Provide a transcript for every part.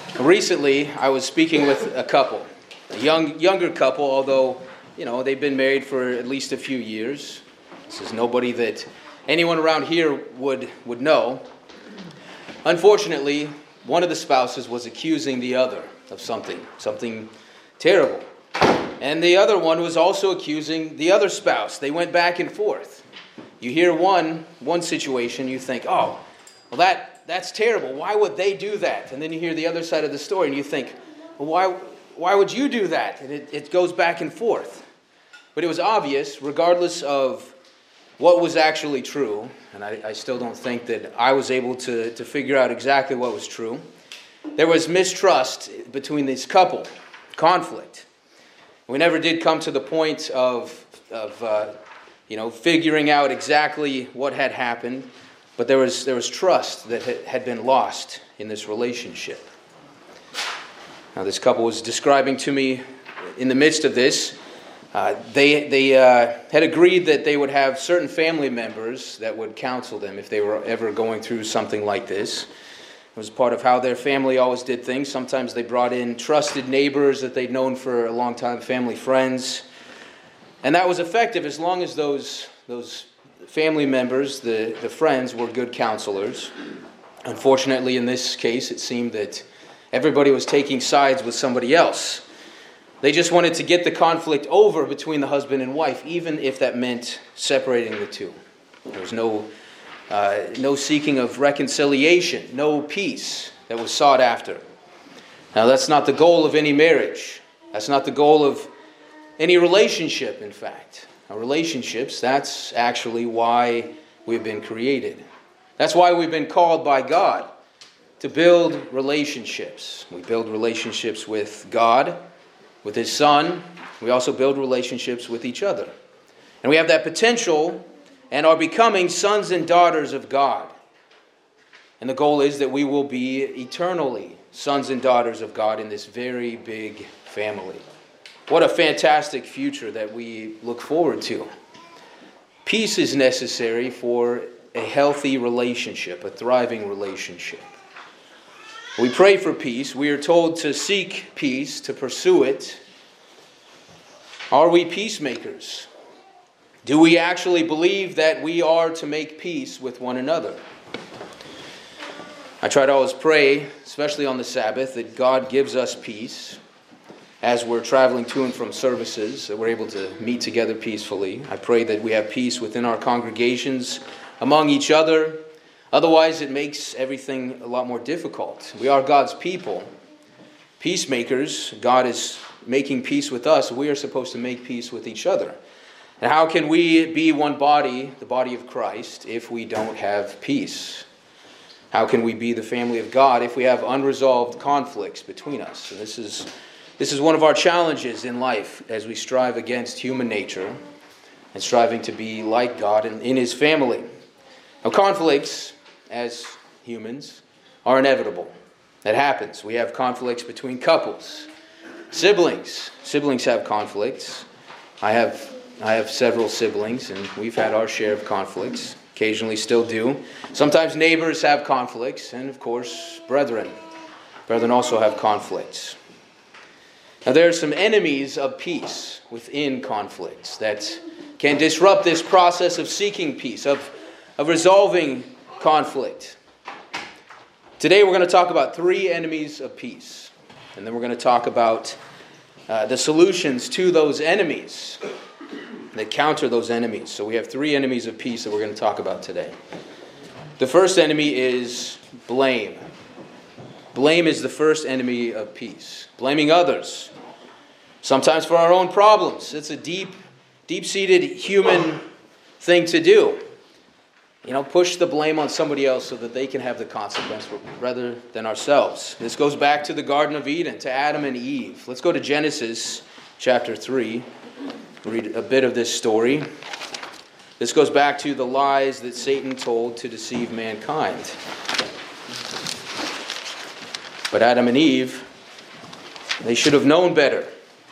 Recently, I was speaking with a couple, a younger couple, although, they've been married for at least a few years. This is nobody that anyone around here would know. Unfortunately, one of the spouses was accusing the other of something terrible. And the other one was also accusing the other spouse. They went back and forth. You hear one situation, you think, oh, well, that's terrible. Why would they do that? And then you hear the other side of the story and you think, well, why would you do that? And it goes back and forth. But it was obvious, regardless of what was actually true, and I still don't think that I was able to figure out exactly what was true, there was mistrust between this couple, conflict. We never did come to the point of figuring out exactly what had happened, but there was trust that had been lost in this relationship. Now, this couple was describing to me in the midst of this, they had agreed that they would have certain family members that would counsel them if they were ever going through something like this. It was part of how their family always did things. Sometimes they brought in trusted neighbors that they'd known for a long time, family friends. And that was effective as long as those family members, the friends, were good counselors. Unfortunately, in this case, it seemed that everybody was taking sides with somebody else. They just wanted to get the conflict over between the husband and wife, even if that meant separating the two. There was no seeking of reconciliation, no peace that was sought after. Now, that's not the goal of any marriage. That's not the goal of any relationship, in fact. Our relationships, that's actually why we've been created. That's why we've been called by God to build relationships. We build relationships with God, with His Son. We also build relationships with each other. And we have that potential and are becoming sons and daughters of God. And the goal is that we will be eternally sons and daughters of God in this very big family. What a fantastic future that we look forward to. Peace is necessary for a healthy relationship, a thriving relationship. We pray for peace. We are told to seek peace, to pursue it. Are we peacemakers? Do we actually believe that we are to make peace with one another? I try to always pray, especially on the Sabbath, that God gives us peace as we're traveling to and from services, that we're able to meet together peacefully. I pray that we have peace within our congregations, among each other. Otherwise, it makes everything a lot more difficult. We are God's people, peacemakers. God is making peace with us. We are supposed to make peace with each other. And how can we be one body, the body of Christ, if we don't have peace? How can we be the family of God if we have unresolved conflicts between us? And this is one of our challenges in life as we strive against human nature and striving to be like God and in His family. Now, conflicts, as humans, are inevitable. That happens. We have conflicts between couples. Siblings have conflicts. I have several siblings, and we've had our share of conflicts, occasionally still do. Sometimes neighbors have conflicts, and of course, brethren. Brethren also have conflicts. Now, there are some enemies of peace within conflicts that can disrupt this process of seeking peace, of resolving conflict. Today, we're going to talk about 3 enemies of peace, and then we're going to talk about the solutions to those enemies that counter those enemies. So we have 3 enemies of peace that we're going to talk about today. The first enemy is blame. Blame is the first enemy of peace. Blaming others, sometimes for our own problems. It's a deep-seated human thing to do. Push the blame on somebody else so that they can have the consequence rather than ourselves. This goes back to the Garden of Eden, to Adam and Eve. Let's go to Genesis chapter 3. Read a bit of this story. This goes back to the lies that Satan told to deceive mankind. But Adam and Eve, they should have known better.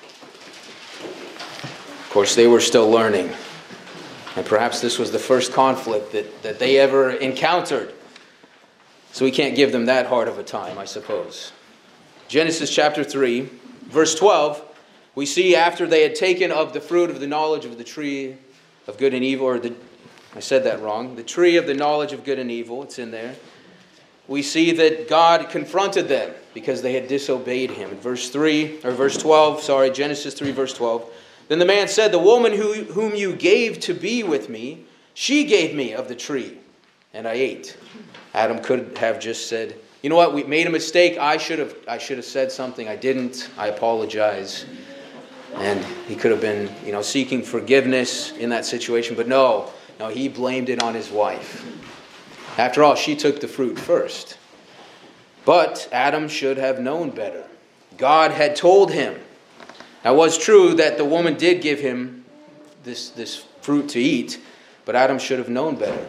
Of course, they were still learning. And perhaps this was the first conflict that they ever encountered. So we can't give them that hard of a time, I suppose. Genesis chapter 3, verse 12, we see after they had taken of the fruit of the knowledge of the tree of good and evil, I said that wrong, the tree of the knowledge of good and evil, it's in there. We see that God confronted them because they had disobeyed him. In verse 12, Genesis 3, verse 12. Then the man said, the woman whom you gave to be with me, she gave me of the tree, and I ate. Adam could have just said, you know what, we made a mistake. I should have said something. I didn't. I apologize. And he could have been, seeking forgiveness in that situation. But no, he blamed it on his wife. After all, she took the fruit first. But Adam should have known better. God had told him. Now, it was true that the woman did give him this fruit to eat, but Adam should have known better.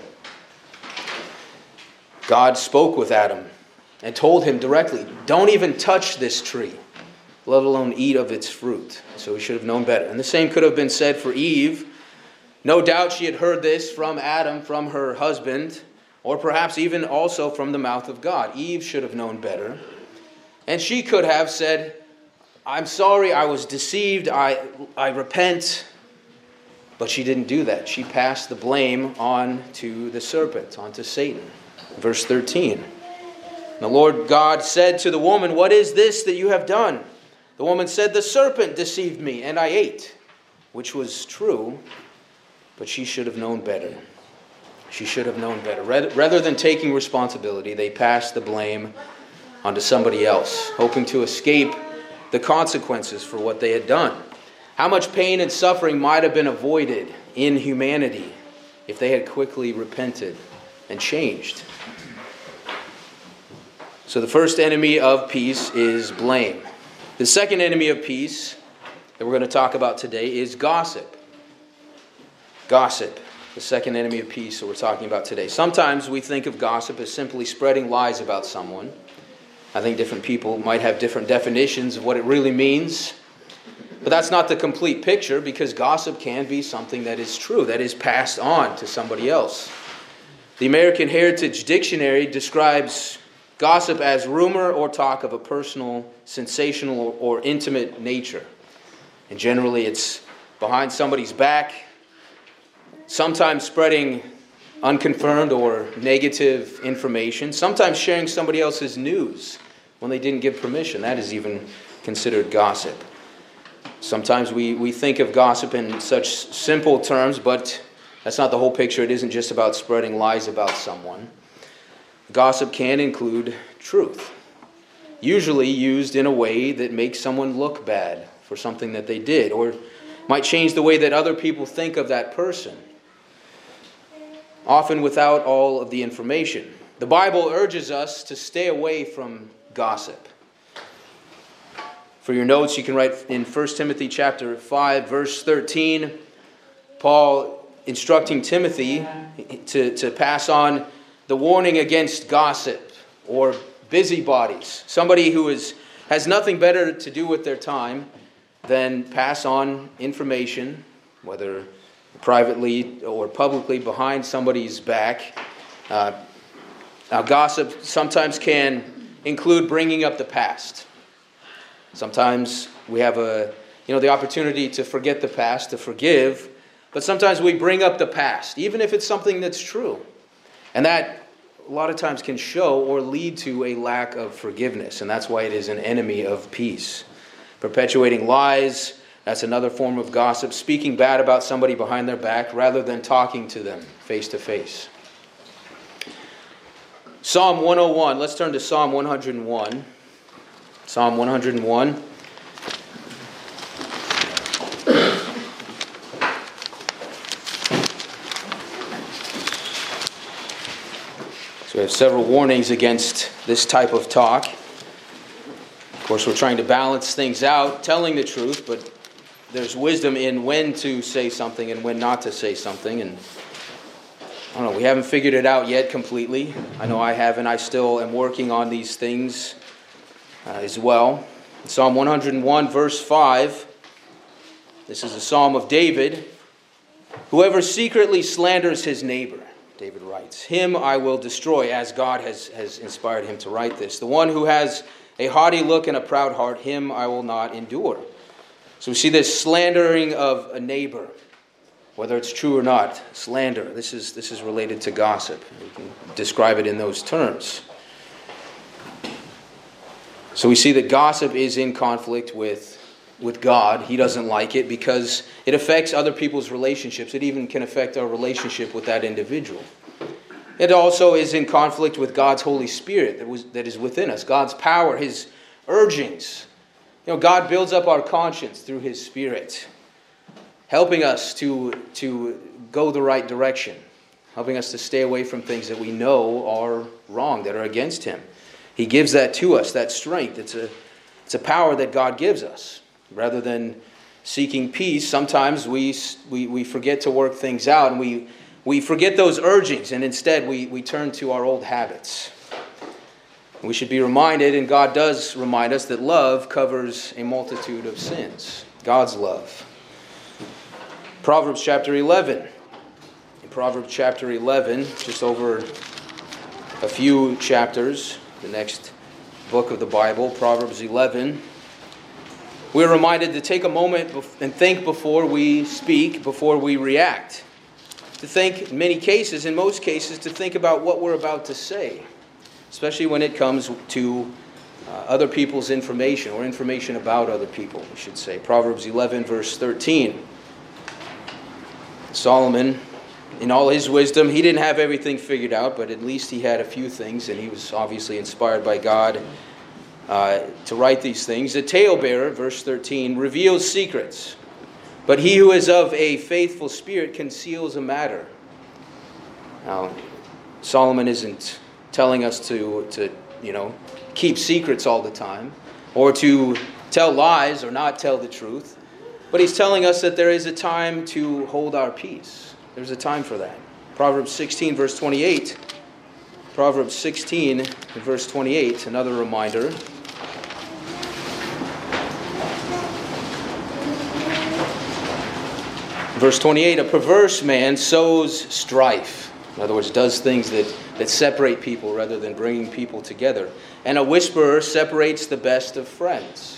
God spoke with Adam and told him directly, don't even touch this tree, let alone eat of its fruit. So he should have known better. And the same could have been said for Eve. No doubt she had heard this from Adam, from her husband, or perhaps even also from the mouth of God. Eve should have known better. And she could have said, I'm sorry, I was deceived, I repent. But she didn't do that. She passed the blame on to the serpent, onto Satan. Verse 13. The Lord God said to the woman, what is this that you have done? The woman said, the serpent deceived me, and I ate. Which was true, but she should have known better. She should have known better. Rather than taking responsibility, they passed the blame onto somebody else, hoping to escape the consequences for what they had done. How much pain and suffering might have been avoided in humanity if they had quickly repented and changed. So the first enemy of peace is blame. The second enemy of peace that we're going to talk about today is gossip. Gossip. The second enemy of peace that we're talking about today. Sometimes we think of gossip as simply spreading lies about someone. I think different people might have different definitions of what it really means. But that's not the complete picture, because gossip can be something that is true, that is passed on to somebody else. The American Heritage Dictionary describes gossip as rumor or talk of a personal, sensational, or intimate nature. And generally it's behind somebody's back, sometimes spreading unconfirmed or negative information, sometimes sharing somebody else's news when they didn't give permission. That is even considered gossip. Sometimes we think of gossip in such simple terms, but that's not the whole picture. It isn't just about spreading lies about someone. Gossip can include truth, usually used in a way that makes someone look bad for something that they did, or might change the way that other people think of that person, often without all of the information. The Bible urges us to stay away from gossip. For your notes, you can write in 1 Timothy chapter 5, verse 13, Paul instructing Timothy to pass on the warning against gossip or busybodies. Somebody who has nothing better to do with their time than pass on information, whether privately or publicly, behind somebody's back. Now, gossip sometimes can include bringing up the past. Sometimes we have the opportunity to forget the past, to forgive, but sometimes we bring up the past, even if it's something that's true. And that a lot of times can show or lead to a lack of forgiveness, and that's why it is an enemy of peace. Perpetuating lies, that's another form of gossip. Speaking bad about somebody behind their back rather than talking to them face to face. Psalm 101. Let's turn to Psalm 101. Psalm 101. So we have several warnings against this type of talk. Of course, we're trying to balance things out, telling the truth, but there's wisdom in when to say something and when not to say something. And I don't know, we haven't figured it out yet completely. I know I haven't. I still am working on these things as well. Psalm 101, verse 5. This is a psalm of David. Whoever secretly slanders his neighbor, David writes, him I will destroy, as God has inspired him to write this. The one who has A haughty look and a proud heart, him I will not endure. So we see this slandering of a neighbor, whether it's true or not. Slander. This is related to gossip. We can describe it in those terms. So we see that gossip is in conflict with God. He doesn't like it because it affects other people's relationships. It even can affect our relationship with that individual. It also is in conflict with God's Holy Spirit that is within us. God's power, His urgings. God builds up our conscience through His Spirit, helping us to go the right direction, helping us to stay away from things that we know are wrong, that are against Him. He gives that to us, that strength. It's a power that God gives us. Rather than seeking peace, sometimes we forget to work things out, and we forget those urgings, and instead we turn to our old habits. We should be reminded, and God does remind us, that love covers a multitude of sins. God's love. Proverbs chapter 11. In Proverbs chapter 11, just over a few chapters, the next book of the Bible, Proverbs 11, we're reminded to take a moment and think before we speak, before we react. To think, in most cases, to think about what we're about to say, especially when it comes to other people's information, or information about other people, we should say. Proverbs 11, verse 13. Solomon, in all his wisdom, he didn't have everything figured out, but at least he had a few things, and he was obviously inspired by God to write these things. The talebearer, verse 13, reveals secrets, but he who is of a faithful spirit conceals a matter. Now, Solomon isn't telling us to keep secrets all the time, or to tell lies or not tell the truth, but he's telling us that there is a time to hold our peace. There's a time for that. Proverbs 16, verse 28. Proverbs 16, verse 28, another reminder. Verse 28, a perverse man sows strife. In other words, does things that separate people rather than bringing people together. And a whisperer separates the best of friends.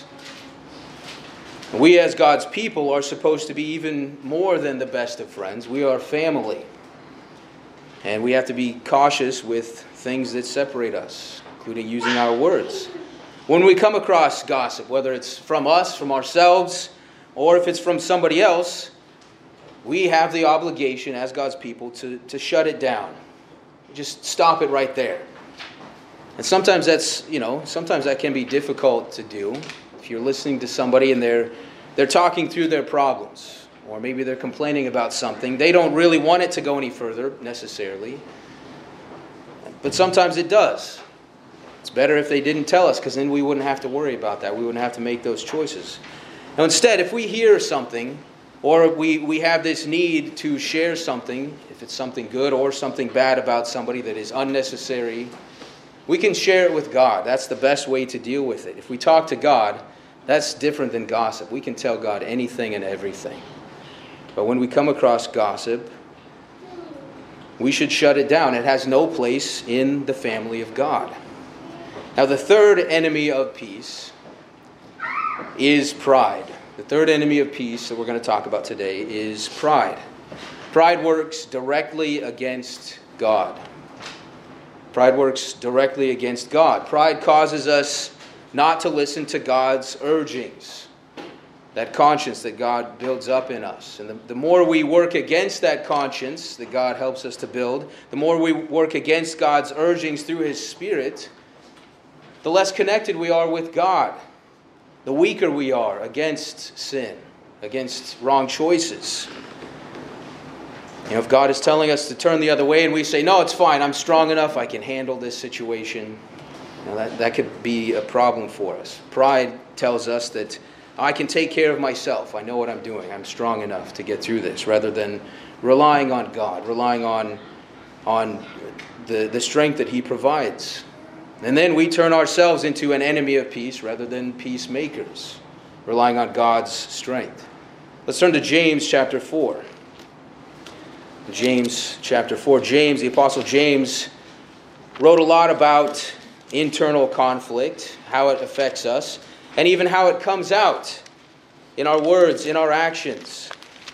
We as God's people are supposed to be even more than the best of friends. We are family. And we have to be cautious with things that separate us, including using our words. When we come across gossip, whether it's from us, from ourselves, or if it's from somebody else, we have the obligation as God's people to shut it down. Just stop it right there. And sometimes sometimes that can be difficult to do. If you're listening to somebody and they're talking through their problems, or maybe they're complaining about something, they don't really want it to go any further necessarily. But sometimes it does. It's better if they didn't tell us, because then we wouldn't have to worry about that. We wouldn't have to make those choices. Now instead, if we hear something, or we have this need to share something, if it's something good or something bad about somebody that is unnecessary, we can share it with God. That's the best way to deal with it. If we talk to God, that's different than gossip. We can tell God anything and everything. But when we come across gossip, we should shut it down. It has no place in the family of God. Now, the third enemy of peace is pride. The third enemy of peace that we're going to talk about today is pride. Pride works directly against God. Pride works directly against God. Pride causes us not to listen to God's urgings, that conscience that God builds up in us. And the more we work against that conscience that God helps us to build, the more we work against God's urgings through His Spirit, the less connected we are with God, the weaker we are against sin, against wrong choices. If God is telling us to turn the other way and we say, no, it's fine, I'm strong enough, I can handle this situation, that could be a problem for us. Pride tells us that I can take care of myself. I know what I'm doing. I'm strong enough to get through this, rather than relying on God, relying on the strength that He provides. And then we turn ourselves into an enemy of peace rather than peacemakers, relying on God's strength. Let's turn to James chapter 4. James chapter 4. James, the Apostle James, wrote a lot about internal conflict, how it affects us, and even how it comes out in our words, in our actions.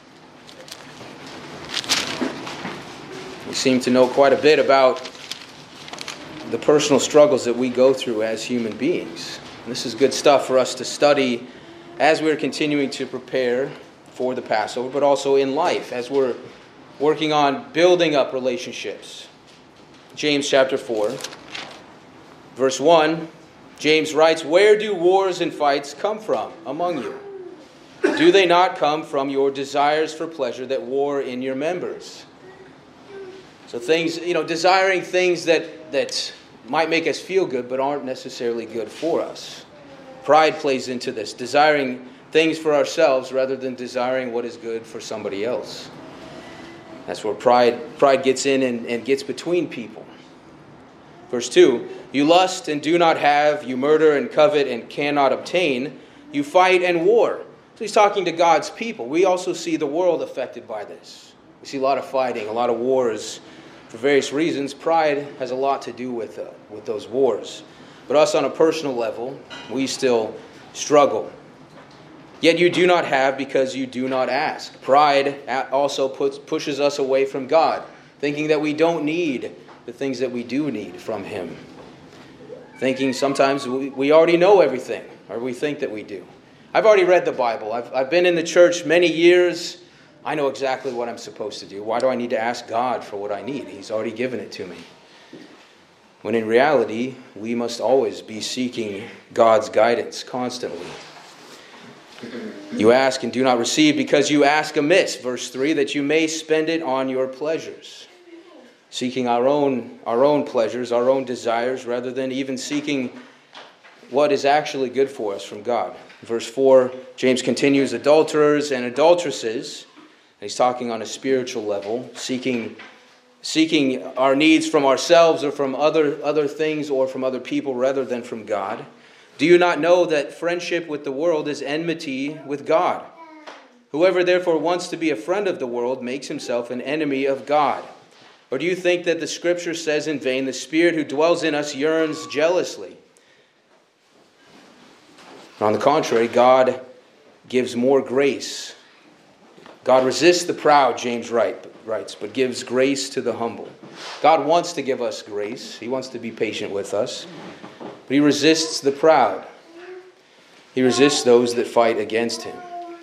We seem to know quite a bit about the personal struggles that we go through as human beings. And this is good stuff for us to study as we're continuing to prepare for the Passover, but also in life as we're working on building up relationships. James chapter 4, verse 1, James writes, "Where do wars and fights come from among you? Do they not come from your desires for pleasure that war in your members?" So things, desiring things that might make us feel good but aren't necessarily good for us. Pride plays into this, desiring things for ourselves rather than desiring what is good for somebody else. That's where pride gets in and gets between people. Verse 2, "You lust and do not have, you murder and covet and cannot obtain, you fight and war." So he's talking to God's people. We also see the world affected by this. We see a lot of fighting, a lot of wars for various reasons. Pride has a lot to do with those wars. But us on a personal level, we still struggle. "Yet you do not have because you do not ask." Pride also pushes us away from God, thinking that we don't need the things that we do need from Him. Thinking sometimes we already know everything, or we think that we do. I've already read the Bible. I've been in the church many years. I know exactly what I'm supposed to do. Why do I need to ask God for what I need? He's already given it to me. When in reality, we must always be seeking God's guidance constantly. "You ask and do not receive because you ask amiss," verse 3, "that you may spend it on your pleasures." Seeking our own pleasures, our own desires, rather than even seeking what is actually good for us from God. Verse 4, James continues, "Adulterers and adulteresses," and he's talking on a spiritual level, seeking our needs from ourselves or from other things or from other people rather than from God. "Do you not know that friendship with the world is enmity with God? Whoever therefore wants to be a friend of the world makes himself an enemy of God. Or do you think that the Scripture says in vain, 'The Spirit who dwells in us yearns jealously'? On the contrary, God gives more grace. God resists the proud," James writes, "but gives grace to the humble." God wants to give us grace. He wants to be patient with us. But He resists the proud. He resists those that fight against Him.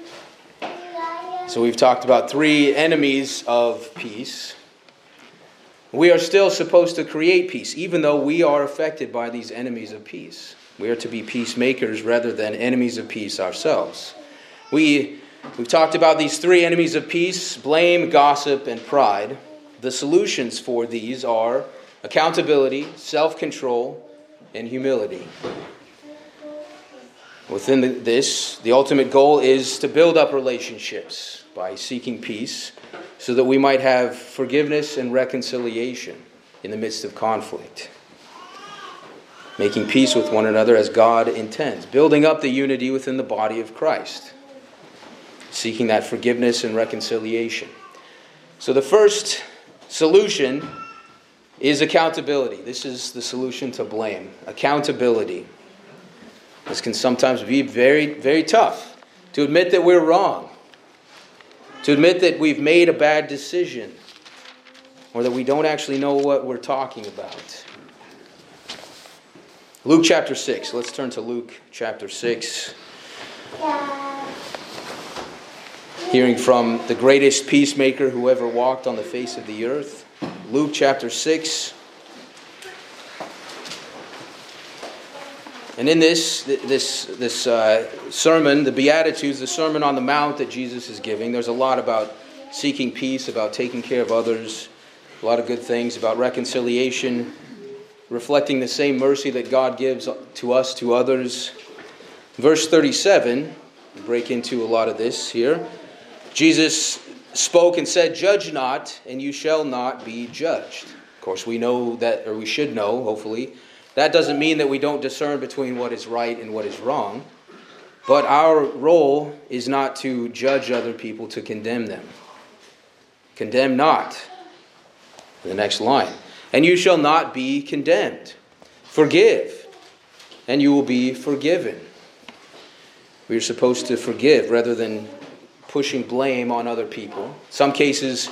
So we've talked about three enemies of peace. We are still supposed to create peace, even though we are affected by these enemies of peace. We are to be peacemakers rather than enemies of peace ourselves. We've talked about these three enemies of peace: blame, gossip, and pride. The solutions for these are accountability, self-control, and humility. Within this, the ultimate goal is to build up relationships by seeking peace so that we might have forgiveness and reconciliation in the midst of conflict. Making peace with one another as God intends. Building up the unity within the body of Christ. Seeking that forgiveness and reconciliation. So the first solution is accountability. This is the solution to blame. Accountability. This can sometimes be very, very tough. To admit that we're wrong. To admit that we've made a bad decision. Or that we don't actually know what we're talking about. Luke chapter 6. Let's turn to Luke chapter 6. Hearing from the greatest peacemaker who ever walked on the face of the earth. Luke chapter 6. And in this sermon, the Beatitudes, the Sermon on the Mount that Jesus is giving, there's a lot about seeking peace, about taking care of others, a lot of good things, about reconciliation, reflecting the same mercy that God gives to us, to others. Verse 37, we break into a lot of this here. Jesus spoke and said, "Judge not, and you shall not be judged." Of course, we know that, or we should know, hopefully. That doesn't mean that we don't discern between what is right and what is wrong. But our role is not to judge other people, to condemn them. Condemn not. The next line. "And you shall not be condemned. Forgive, and you will be forgiven. We are supposed to forgive rather than pushing blame on other people. Some cases,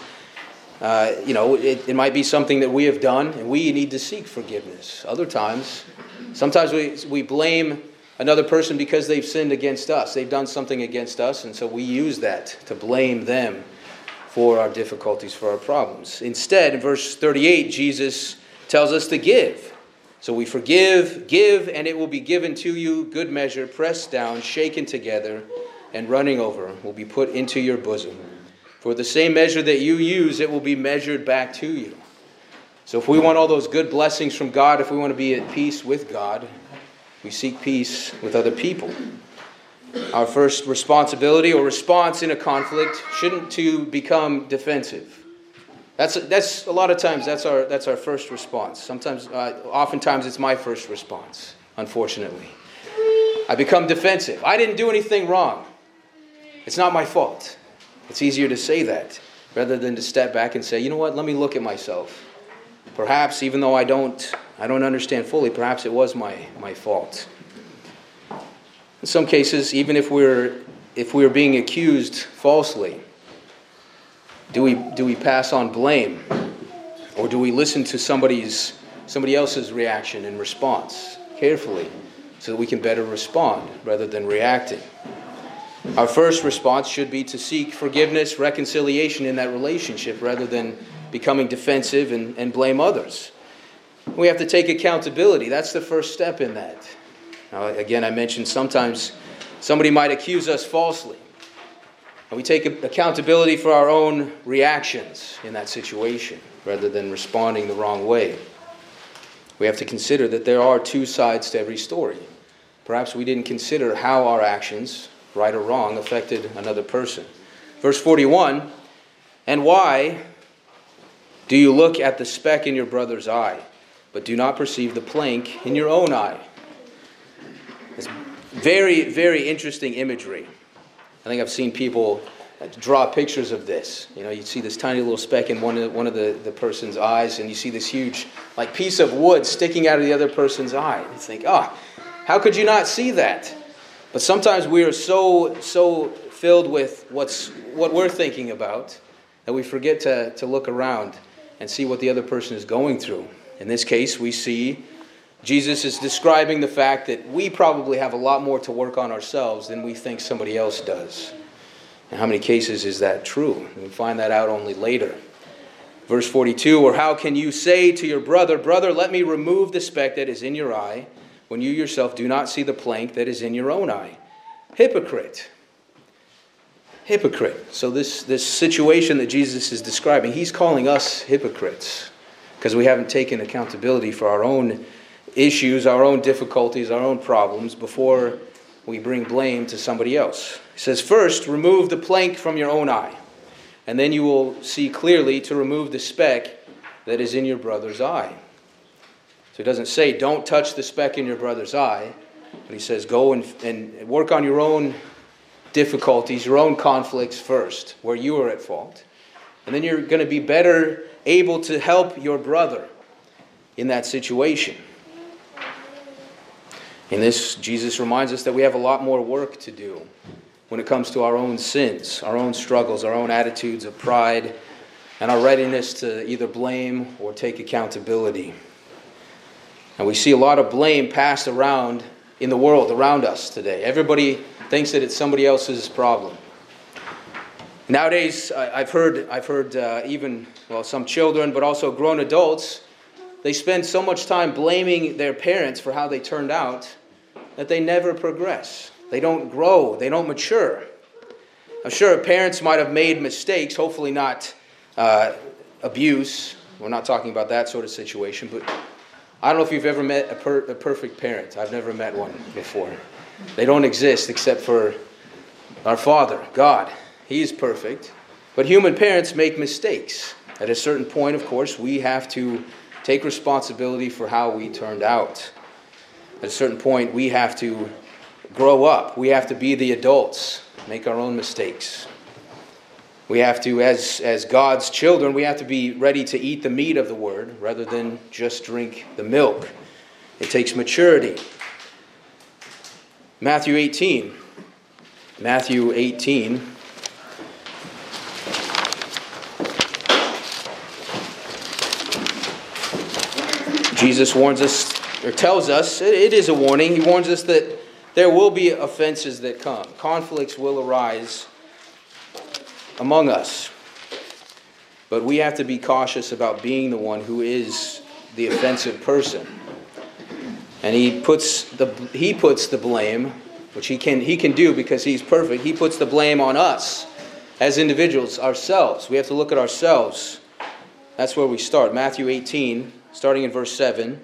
it might be something that we have done, and we need to seek forgiveness. Other times, sometimes we blame another person because they've sinned against us. They've done something against us, and so we use that to blame them for our difficulties, for our problems. Instead, in verse 38, Jesus tells us to give. So we forgive, give, and it will be given to you, good measure, pressed down, shaken together, and running over will be put into your bosom. For the same measure that you use, it will be measured back to you. So if we want all those good blessings from God, if we want to be at peace with God, we seek peace with other people. Our first responsibility or response in a conflict shouldn't to become defensive. That's a lot of times that's our first response. Oftentimes it's my first response, unfortunately. I become defensive. I didn't do anything wrong. It's not my fault. It's easier to say that rather than to step back and say, you know what, let me look at myself. Perhaps, even though I don't understand fully, perhaps it was my fault. In some cases, even if we're being accused falsely, do we pass on blame, or do we listen to somebody else's reaction and response carefully so that we can better respond rather than reacting? Our first response should be to seek forgiveness, reconciliation in that relationship rather than becoming defensive and blame others. We have to take accountability. That's the first step in that. Now, again, I mentioned sometimes somebody might accuse us falsely. And we take accountability for our own reactions in that situation rather than responding the wrong way. We have to consider that there are two sides to every story. Perhaps we didn't consider how our actions, right or wrong, affected another person. Verse 41, and why do you look at the speck in your brother's eye, but do not perceive the plank in your own eye? It's very, very interesting imagery. I think I've seen people draw pictures of this. You see this tiny little speck in one of the person's eyes, and you see this huge piece of wood sticking out of the other person's eye. You think, how could you not see that? But sometimes we are so filled with what we're thinking about that we forget to look around and see what the other person is going through. In this case, we see Jesus is describing the fact that we probably have a lot more to work on ourselves than we think somebody else does. And how many cases is that true? We find that out only later. Verse 42, or how can you say to your brother, brother, let me remove the speck that is in your eye, when you yourself do not see the plank that is in your own eye? Hypocrite. Hypocrite. So this situation that Jesus is describing, he's calling us hypocrites because we haven't taken accountability for our own issues, our own difficulties, our own problems before we bring blame to somebody else. He says, first, remove the plank from your own eye, and then you will see clearly to remove the speck that is in your brother's eye. So he doesn't say, don't touch the speck in your brother's eye, but he says, go and work on your own difficulties, your own conflicts first, where you are at fault. And then you're going to be better able to help your brother in that situation. In this, Jesus reminds us that we have a lot more work to do when it comes to our own sins, our own struggles, our own attitudes of pride, and our readiness to either blame or take accountability. And we see a lot of blame passed around in the world around us today. Everybody thinks that it's somebody else's problem. Nowadays, I've heard even some children, but also grown adults, they spend so much time blaming their parents for how they turned out that they never progress. They don't grow. They don't mature. I'm sure parents might have made mistakes, hopefully not abuse. We're not talking about that sort of situation, but I don't know if you've ever met a perfect parent. I've never met one before. They don't exist except for our Father, God. He is perfect. But human parents make mistakes. At a certain point, of course, we have to take responsibility for how we turned out. At a certain point, we have to grow up. We have to be the adults, make our own mistakes. We have to, as God's children, we have to be ready to eat the meat of the Word rather than just drink the milk. It takes maturity. Matthew 18. Matthew 18. Jesus warns us, or tells us, it is a warning. He warns us that there will be offenses that come. Conflicts will arise among us. But we have to be cautious about being the one who is the offensive person. And he puts the blame, which he can do because he's perfect. He puts the blame on us as individuals, ourselves. We have to look at ourselves. That's where we start. Matthew 18, starting in verse 7.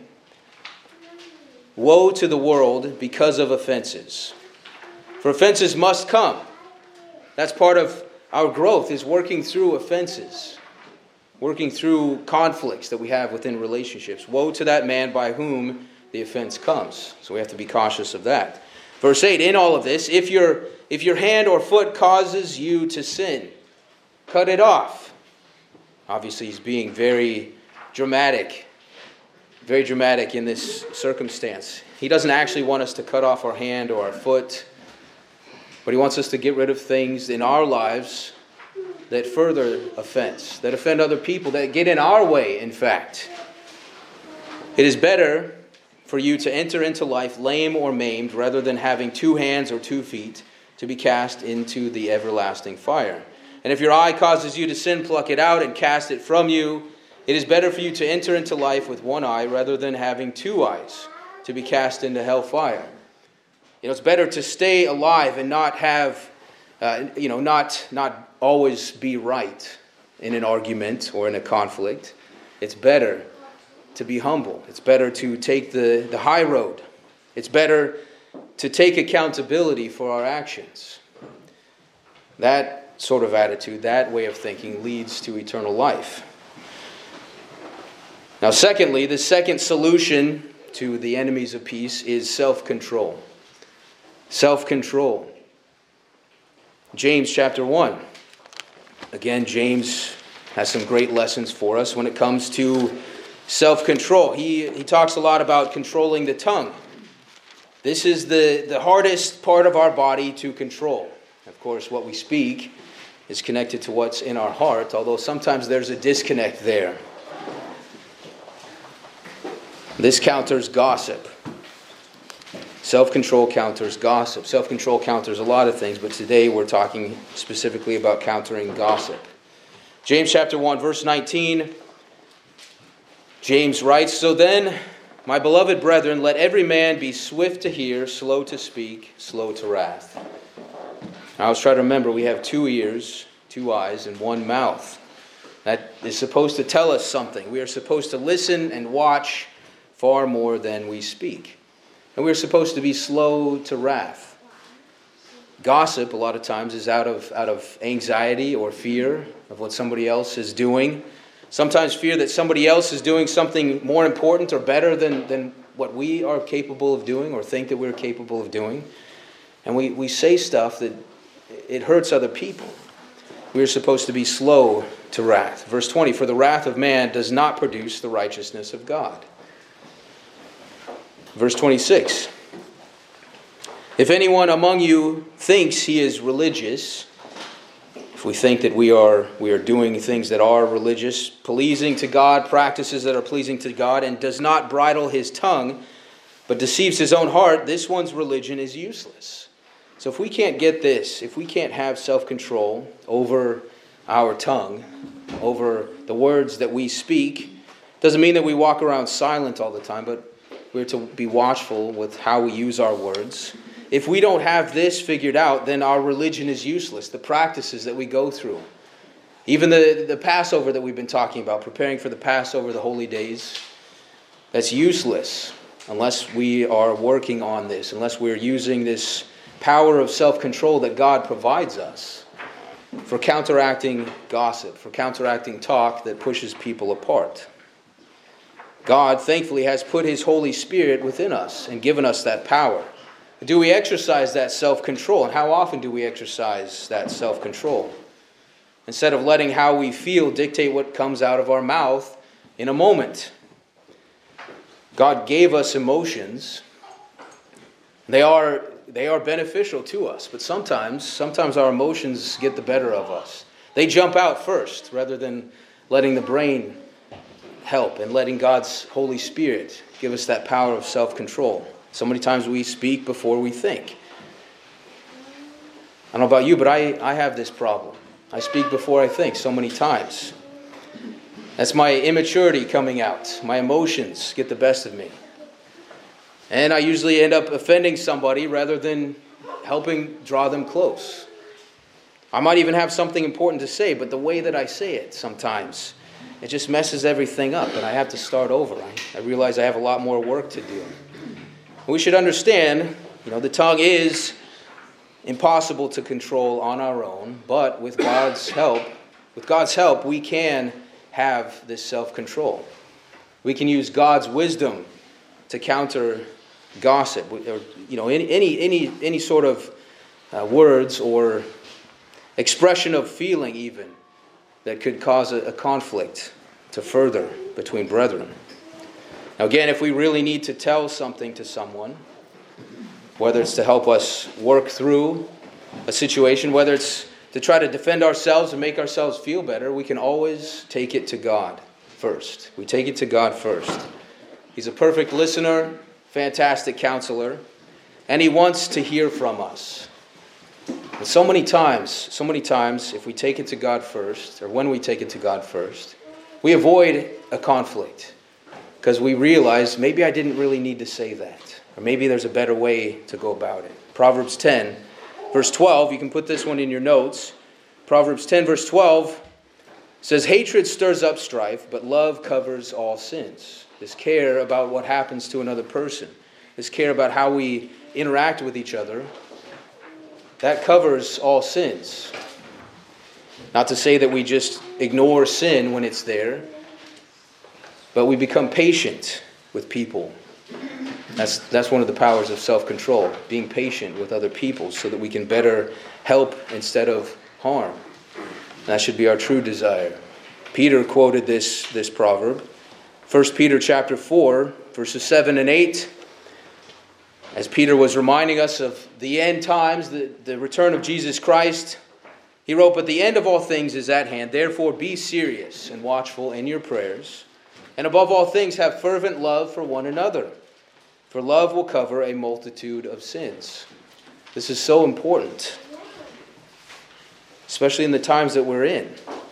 Woe to the world because of offenses. For offenses must come. That's part of our growth, is working through offenses. Working through conflicts that we have within relationships. Woe to that man by whom the offense comes. So we have to be cautious of that. Verse 8, in all of this, if your hand or foot causes you to sin, cut it off. Obviously, he's being very dramatic in this circumstance. He doesn't actually want us to cut off our hand or our foot, but he wants us to get rid of things in our lives that further offense, that offend other people, that get in our way, in fact. It is better for you to enter into life lame or maimed rather than having 2 hands or 2 feet to be cast into the everlasting fire. And if your eye causes you to sin, pluck it out and cast it from you. It is better for you to enter into life with 1 eye rather than having 2 eyes to be cast into hellfire. It's better to stay alive and not have, not always be right in an argument or in a conflict. It's better to be humble. It's better to take the high road. It's better to take accountability for our actions. That sort of attitude, that way of thinking leads to eternal life. Now, secondly, the second solution to the enemies of peace is self-control. Self-control. James chapter 1. Again, James has some great lessons for us when it comes to self-control. He talks a lot about controlling the tongue. This is the hardest part of our body to control. Of course, what we speak is connected to what's in our heart, although sometimes there's a disconnect there. This counters gossip. Self-control counters gossip. Self-control counters a lot of things, but today we're talking specifically about countering gossip. James chapter 1, verse 19, James writes, So then, my beloved brethren, let every man be swift to hear, slow to speak, slow to wrath. Now, I was trying to remember, we have 2 ears, 2 eyes, and 1 mouth. That is supposed to tell us something. We are supposed to listen and watch far more than we speak. And we're supposed to be slow to wrath. Gossip, a lot of times, is out of anxiety or fear of what somebody else is doing. Sometimes fear that somebody else is doing something more important or better than what we are capable of doing or think that we're capable of doing. And we say stuff that it hurts other people. We're supposed to be slow to wrath. Verse 20, For the wrath of man does not produce the righteousness of God. Verse 26, If anyone among you thinks he is religious, if we think that we are doing things that are religious, pleasing to God, practices that are pleasing to God, and does not bridle his tongue, but deceives his own heart, this one's religion is useless. So if we can't get this, if we can't have self-control over our tongue, over the words that we speak, doesn't mean that we walk around silent all the time, but we're to be watchful with how we use our words. If we don't have this figured out, then our religion is useless. The practices that we go through, even the Passover that we've been talking about, preparing for the Passover, the holy days, that's useless unless we are working on this, unless we're using this power of self-control that God provides us for counteracting gossip, for counteracting talk that pushes people apart. God, thankfully, has put His Holy Spirit within us and given us that power. Do we exercise that self-control? And how often do we exercise that self-control? Instead of letting how we feel dictate what comes out of our mouth in a moment. God gave us emotions. They are beneficial to us, but sometimes our emotions get the better of us. They jump out first rather than letting the brain help and letting God's Holy Spirit give us that power of self-control. So many times we speak before we think. I don't know about you, but I have this problem. I speak before I think so many times. That's my immaturity coming out. My emotions get the best of me. And I usually end up offending somebody rather than helping draw them close. I might even have something important to say, but the way that I say it sometimes, it just messes everything up, and I have to start over. I realize I have a lot more work to do. We should understand, the tongue is impossible to control on our own, but with God's help, we can have this self-control. We can use God's wisdom to counter gossip, or any sort of words or expression of feeling even that could cause a conflict to further between brethren. Now again, if we really need to tell something to someone, whether it's to help us work through a situation, whether it's to try to defend ourselves and make ourselves feel better, we can always take it to God first. We take it to God first. He's a perfect listener, fantastic counselor, and He wants to hear from us. And so many times, if we take it to God first, or when we take it to God first, we avoid a conflict because we realize maybe I didn't really need to say that, or maybe there's a better way to go about it. Proverbs 10, verse 12, you can put this one in your notes. Proverbs 10, verse 12 says, "Hatred stirs up strife, but love covers all sins." This care about what happens to another person, this care about how we interact with each other, that covers all sins. Not to say that we just ignore sin when it's there, but we become patient with people. That's one of the powers of self-control, being patient with other people so that we can better help instead of harm. That should be our true desire. Peter quoted this proverb. 1 Peter chapter 4, verses 7 and 8. As Peter was reminding us of the end times, the return of Jesus Christ, he wrote, "But the end of all things is at hand. Therefore be serious and watchful in your prayers. And above all things have fervent love for one another. For love will cover a multitude of sins." This is so important, especially in the times that we're in.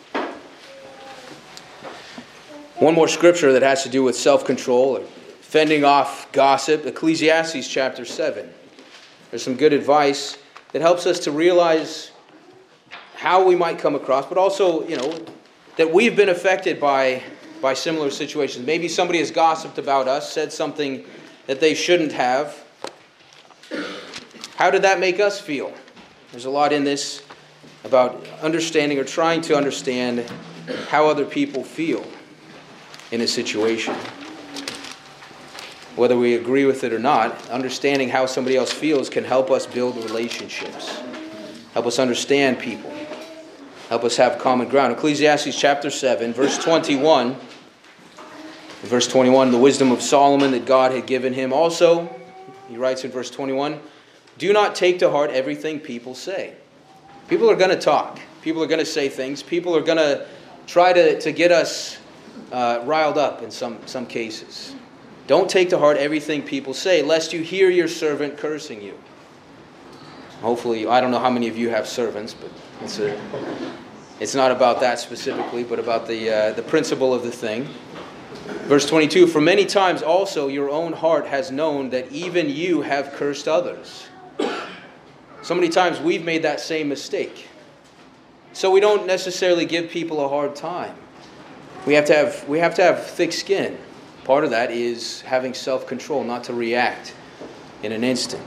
One more scripture that has to do with self-control, or fending off gossip, Ecclesiastes chapter 7. There's some good advice that helps us to realize how we might come across, but also, that we've been affected by similar situations. Maybe somebody has gossiped about us, said something that they shouldn't have. How did that make us feel? There's a lot in this about understanding or trying to understand how other people feel in a situation. Whether we agree with it or not, understanding how somebody else feels can help us build relationships, help us understand people, help us have common ground. Ecclesiastes chapter 7, verse 21. In verse 21, the wisdom of Solomon that God had given him. Also, he writes in verse 21, "Do not take to heart everything people say." People are going to talk. People are going to say things. People are going to try to get us riled up in some cases. Don't take to heart everything people say, lest you hear your servant cursing you. Hopefully, I don't know how many of you have servants, but it's not about that specifically, but about the principle of the thing. Verse 22, "For many times also your own heart has known that even you have cursed others." So many times we've made that same mistake. So we don't necessarily give people a hard time. We have to have thick skin. Part of that is having self-control, not to react in an instant.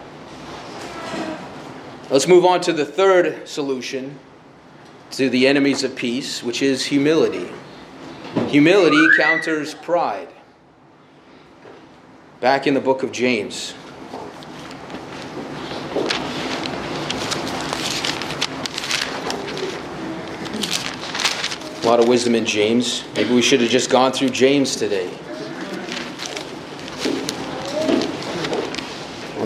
Let's move on to the third solution to the enemies of peace, which is humility. Humility counters pride. Back in the book of James. A lot of wisdom in James. Maybe we should have just gone through James today.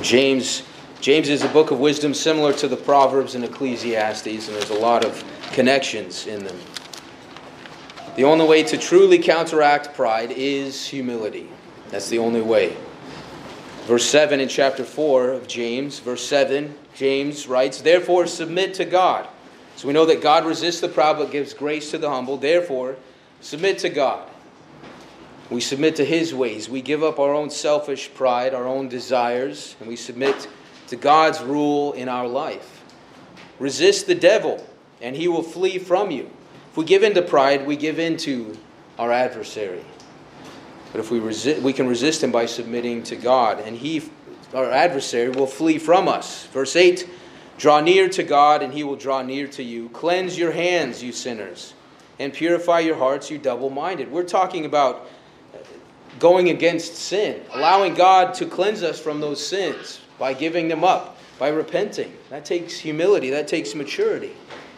James is a book of wisdom similar to the Proverbs and Ecclesiastes, and there's a lot of connections in them. The only way to truly counteract pride is humility. That's the only way. Verse 7 in chapter 4 of James, verse 7, James writes, "Therefore submit to God." So we know that God resists the proud but gives grace to the humble. Therefore, submit to God. We submit to His ways. We give up our own selfish pride, our own desires, and we submit to God's rule in our life. Resist the devil, and he will flee from you. If we give in to pride, we give in to our adversary. But if we can resist him by submitting to God, and our adversary will flee from us. Verse 8, "Draw near to God, and He will draw near to you. Cleanse your hands, you sinners, and purify your hearts, you double-minded." We're talking about going against sin, allowing God to cleanse us from those sins by giving them up, by repenting. That takes humility, that takes maturity.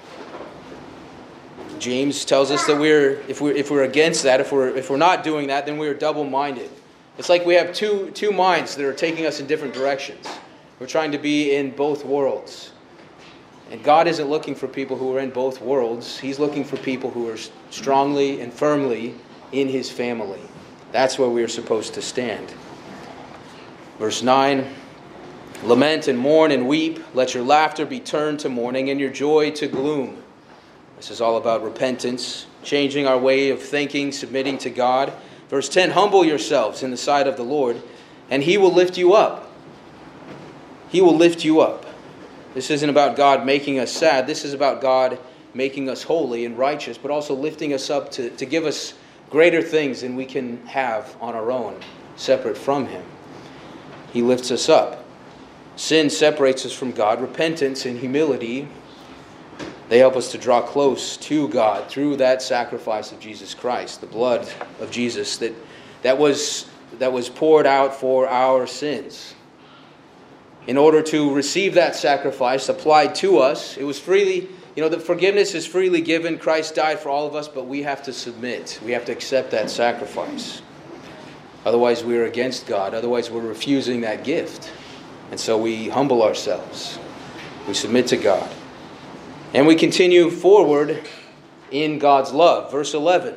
James tells us that if we're against that, if we're not doing that, then we're double-minded. It's like we have two minds that are taking us in different directions. We're trying to be in both worlds. And God isn't looking for people who are in both worlds. He's looking for people who are strongly and firmly in His family. That's where we are supposed to stand. Verse 9, "Lament and mourn and weep. Let your laughter be turned to mourning and your joy to gloom." This is all about repentance, changing our way of thinking, submitting to God. Verse 10, "Humble yourselves in the sight of the Lord, and He will lift you up." He will lift you up. This isn't about God making us sad. This is about God making us holy and righteous, but also lifting us up to give us greater things than we can have on our own, separate from Him. He lifts us up. Sin separates us from God. Repentance and humility, they help us to draw close to God through that sacrifice of Jesus Christ, the blood of Jesus that was poured out for our sins. In order to receive that sacrifice applied to us, it was freely, the forgiveness is freely given. Christ died for all of us, but we have to submit. We have to accept that sacrifice. Otherwise, we're against God. Otherwise, we're refusing that gift. And so we humble ourselves. We submit to God. And we continue forward in God's love. Verse 11.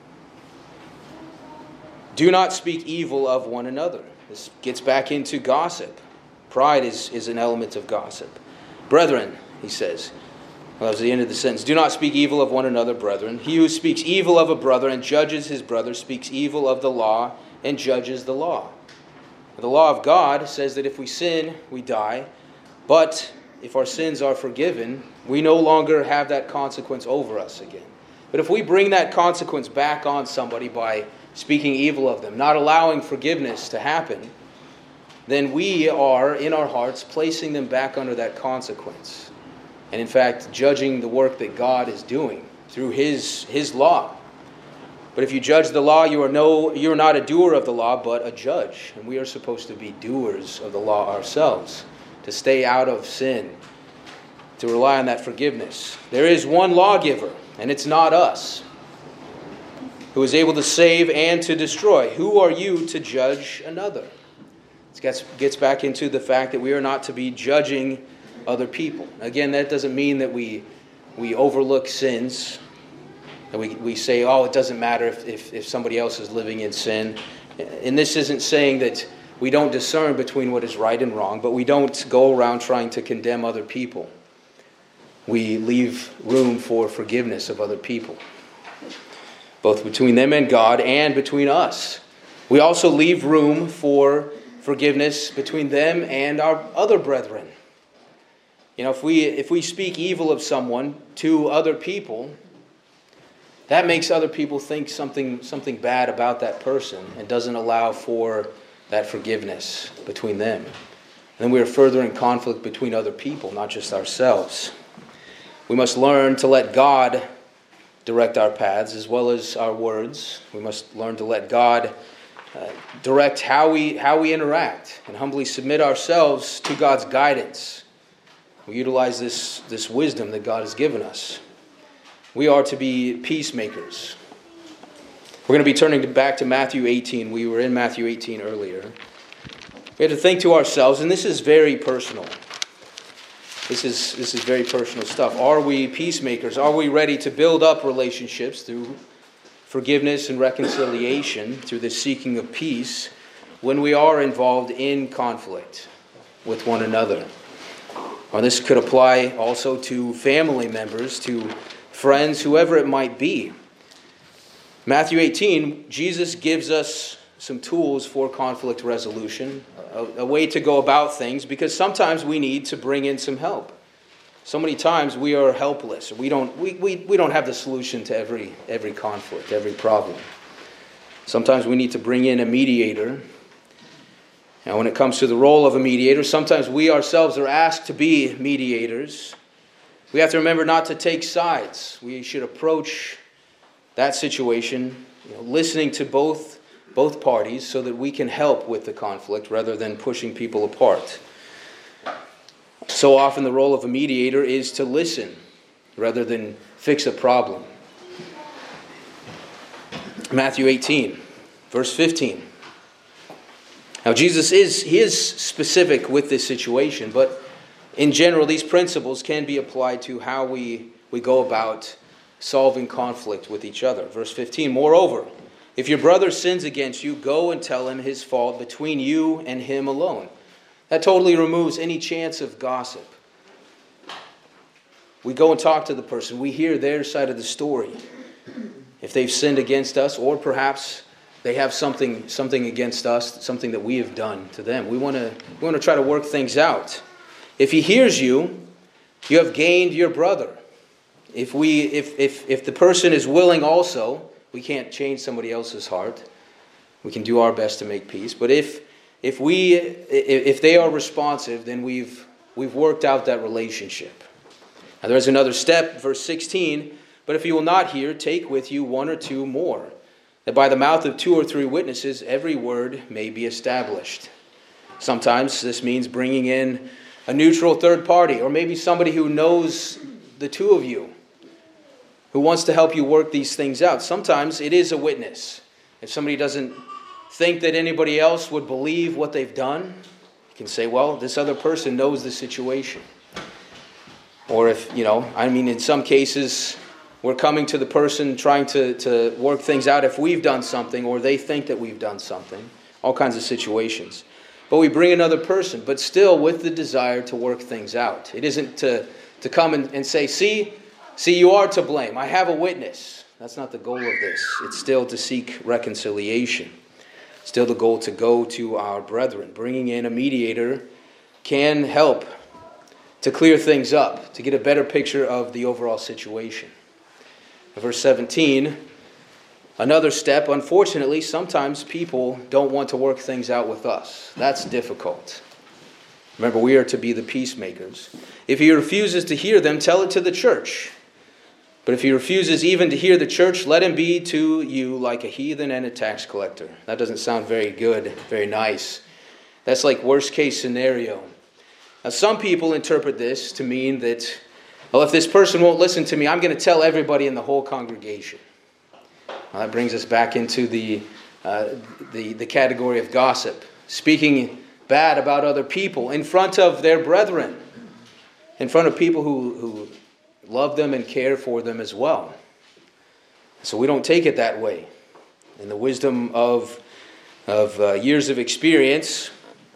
"Do not speak evil of one another." This gets back into gossip. Pride is an element of gossip. "Brethren," he says. Well, that was the end of the sentence. "Do not speak evil of one another, brethren. He who speaks evil of a brother and judges his brother speaks evil of the law and judges the law." The law of God says that if we sin, we die. But if our sins are forgiven, we no longer have that consequence over us again. But if we bring that consequence back on somebody by speaking evil of them, not allowing forgiveness to happen, then we are, in our hearts, placing them back under that consequence. And in fact, judging the work that God is doing through His law. But if you judge the law, you are not a doer of the law, but a judge. And we are supposed to be doers of the law ourselves, to stay out of sin, to rely on that forgiveness. There is one lawgiver, and it's not us, who is able to save and to destroy. Who are you to judge another? It gets back into the fact that we are not to be judging other people. Again, that doesn't mean that we overlook sins, and we say, oh, it doesn't matter if somebody else is living in sin. And this isn't saying that we don't discern between what is right and wrong, but we don't go around trying to condemn other people. We leave room for forgiveness of other people, both between them and God and between us. We also leave room for forgiveness between them and our other brethren. If we speak evil of someone to other people, that makes other people think something bad about that person and doesn't allow for that forgiveness between them. And then we are further in conflict between other people, not just ourselves. We must learn to let God direct our paths as well as our words. We must learn to let God direct how we interact and humbly submit ourselves to God's guidance. We utilize this wisdom that God has given us. We are to be peacemakers. We're going to be turning back to Matthew 18. We were in Matthew 18 earlier. We have to think to ourselves, and this is very personal. This is very personal stuff. Are we peacemakers? Are we ready to build up relationships through forgiveness and reconciliation, through the seeking of peace, when we are involved in conflict with one another? Or this could apply also to family members, to friends, whoever it might be. Matthew 18, Jesus gives us some tools for conflict resolution, a way to go about things, because sometimes we need to bring in some help. So many times we are helpless. We don't have the solution to every conflict, every problem. Sometimes we need to bring in a mediator. Now, when it comes to the role of a mediator, sometimes we ourselves are asked to be mediators. We have to remember not to take sides. We should approach that situation, listening to both parties so that we can help with the conflict rather than pushing people apart. So often the role of a mediator is to listen rather than fix a problem. Matthew 18, verse 15. Now Jesus is specific with this situation, but in general these principles can be applied to how we go about solving conflict with each other. Verse 15, moreover, if your brother sins against you, go and tell him his fault between you and him alone. That totally removes any chance of gossip. We go and talk to the person. We hear their side of the story. If they've sinned against us, or perhaps they have something against us, something that we have done to them, we want to try to work things out. If he hears you, you have gained your brother. If the person is willing also, we can't change somebody else's heart. We can do our best to make peace. But if they are responsive, then we've worked out that relationship. Now there's another step, verse 16. But if you will not hear, take with you one or two more, that by the mouth of 2 or 3 witnesses every word may be established. Sometimes this means bringing in a neutral third party, or maybe somebody who knows the two of you, who wants to help you work these things out. Sometimes it is a witness. If somebody doesn't think that anybody else would believe what they've done, you can say, well, this other person knows the situation. Or if, in some cases, we're coming to the person trying to work things out if we've done something, or they think that we've done something. All kinds of situations. But we bring another person, but still with the desire to work things out. It isn't to come and say, see, you are to blame. I have a witness. That's not the goal of this. It's still to seek reconciliation. Still the goal to go to our brethren. Bringing in a mediator can help to clear things up, to get a better picture of the overall situation. Verse 17, another step. Unfortunately, sometimes people don't want to work things out with us. That's difficult. Remember, we are to be the peacemakers. If he refuses to hear them, tell it to the church. But if he refuses even to hear the church, let him be to you like a heathen and a tax collector. That doesn't sound very good, very nice. That's like worst case scenario. Now, some people interpret this to mean that, well, if this person won't listen to me, I'm going to tell everybody in the whole congregation. Well, that brings us back into the category of gossip, speaking bad about other people in front of their brethren, in front of people who love them and care for them as well. So we don't take it that way. In the wisdom of years of experience,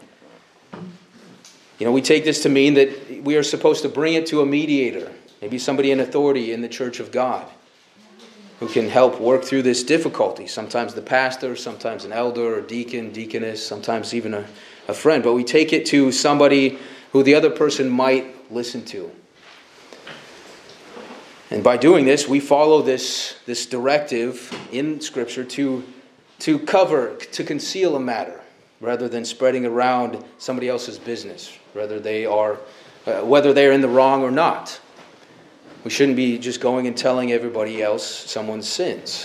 we take this to mean that we are supposed to bring it to a mediator, maybe somebody in authority in the church of God, who can help work through this difficulty. Sometimes the pastor, sometimes an elder or deacon, deaconess, sometimes even a friend. But we take it to somebody who the other person might listen to. And by doing this, we follow this directive in Scripture to cover, to conceal a matter, rather than spreading around somebody else's business, whether they're in the wrong or not. We shouldn't be just going and telling everybody else someone's sins.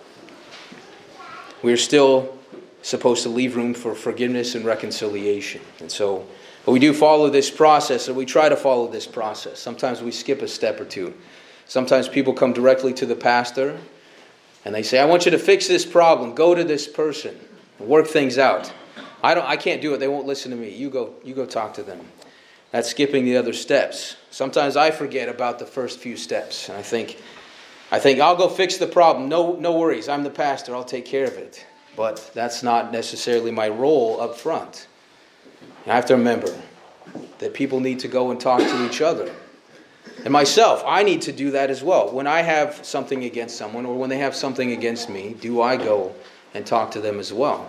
We're still supposed to leave room for forgiveness and reconciliation. And so, but we do follow this process, or we try to follow this process. Sometimes we skip a step or two. Sometimes people come directly to the pastor and they say, I want you to fix this problem. Go to this person and work things out. I can't do it. They won't listen to me. You go talk to them. That's skipping the other steps. Sometimes I forget about the first few steps, and I think I'll go fix the problem. No worries. I'm the pastor. I'll take care of it. But that's not necessarily my role up front. I have to remember that people need to go and talk to each other. And myself, I need to do that as well. When I have something against someone, or when they have something against me, do I go and talk to them as well?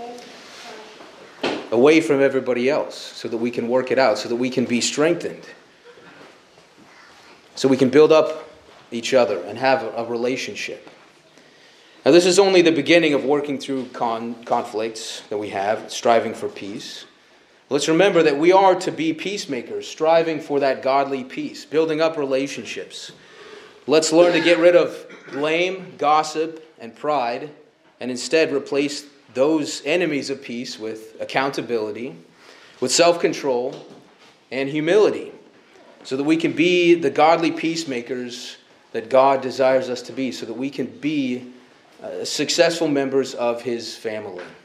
Away from everybody else, so that we can work it out, so that we can be strengthened. So we can build up each other and have a relationship. Now, this is only the beginning of working through conflicts that we have, striving for peace. Let's remember that we are to be peacemakers, striving for that godly peace, building up relationships. Let's learn to get rid of blame, gossip, and pride, and instead replace those enemies of peace with accountability, with self-control, and humility, so that we can be the godly peacemakers that God desires us to be, so that we can be successful members of His family.